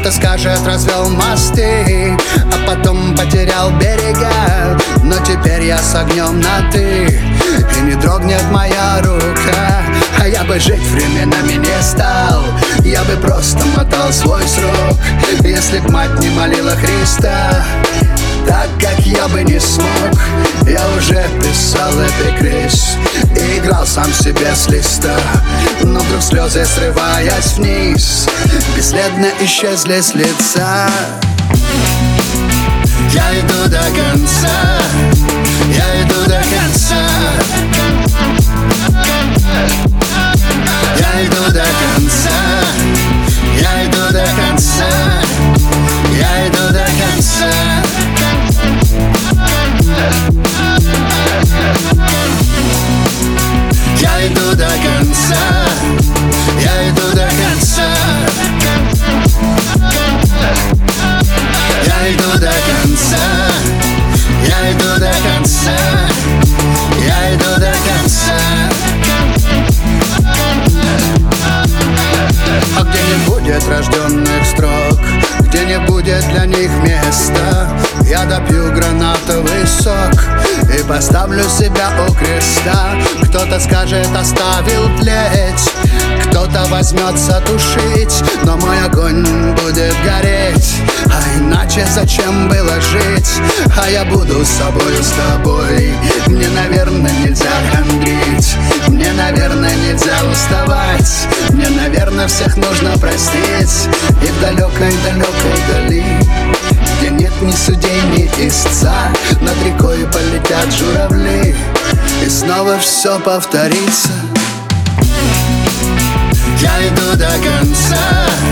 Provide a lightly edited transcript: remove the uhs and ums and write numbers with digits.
Кто-то скажет, развел мосты, а потом потерял берега. Но теперь я с огнем на ты, и не дрогнет моя рука. А я бы жить временами не стал, я бы просто мотал свой срок, если б мать не молила Христа. Так как я бы не смог, я уже писал эпикриз и играл сам себе с листа. Но вдруг слезы, срываясь вниз, бесследно исчезли с лица. Я иду до конца, я иду до конца, я иду до конца, я иду до конца, я иду до конца. Я иду до конца, я иду до конца, я иду до конца, я иду до конца, я иду до конца. А где не будет рожденных строк, где не будет для них места, я допью гранатовый сок и поставлю себя у креста. Кто-то скажет, оставил тлеть, кто-то возьмется тушить, но мой огонь будет гореть. А иначе зачем было жить? А я буду с собою, с тобой. Мне, наверное, нельзя хандрить, мне, наверное, нельзя уставать, мне, наверное, всех нужно простить. И в далекой-далекой дали, где нет ни судей, ни истца, над рекой полетят журавли, и снова все повторится. Я иду до конца,